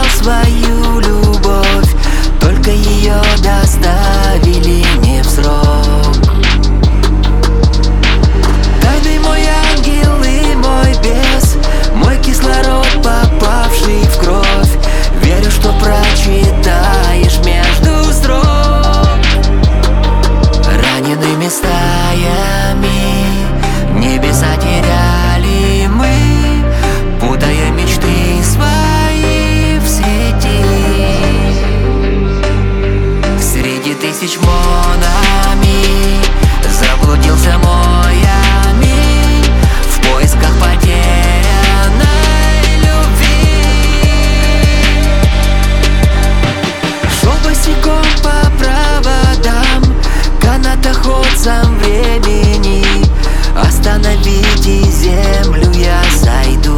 свою любовь, только ее доставили не в срок. Тайный мой ангел и мой бес, мой кислород, попавший в кровь. Верю, что прочитаешь между строк. Ранеными стаями небеса теряли мы, путая мечты свои в сети. Среди тысяч монами заблудился мой аминь в поисках потерянной любви. Шел босиком по проводам, канатоходцам времени. Остановите землю, я сойду.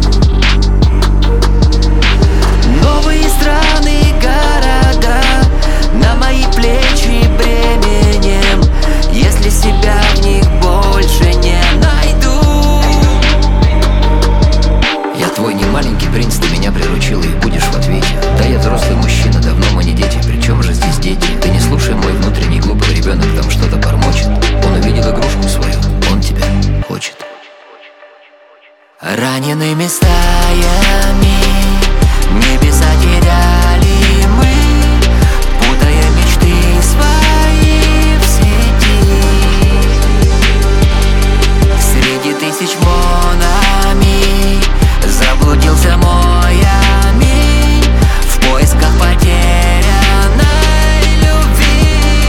Новые страны, города на мои плечи бременем, если себя в них больше не найду. Я твой не маленький принц, ты меня приручила и будешь в ответе. Да, я взрослый мужчина, давно мы не дети. Причем же здесь дети? Ты не слушай, мой внутренний глупый ребенок там что-то бормочет. Он увидел игрушку свою, он тебя хочет. Ранеными стаями небеса теряли мы, путая мечты свои в сети. Среди тысяч монами заблудился мой аминь в поисках потерянной любви.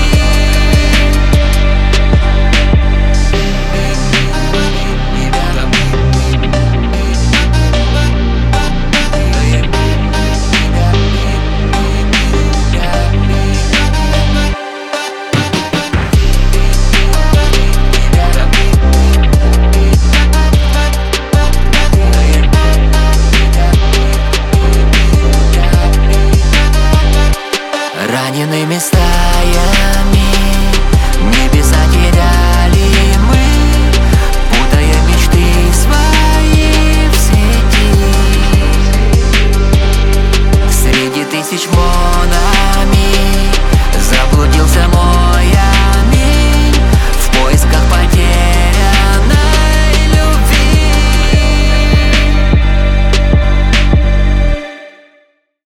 Ранеными стаями небеса теряли мы, путая мечты свои в сети. Среди тысяч монов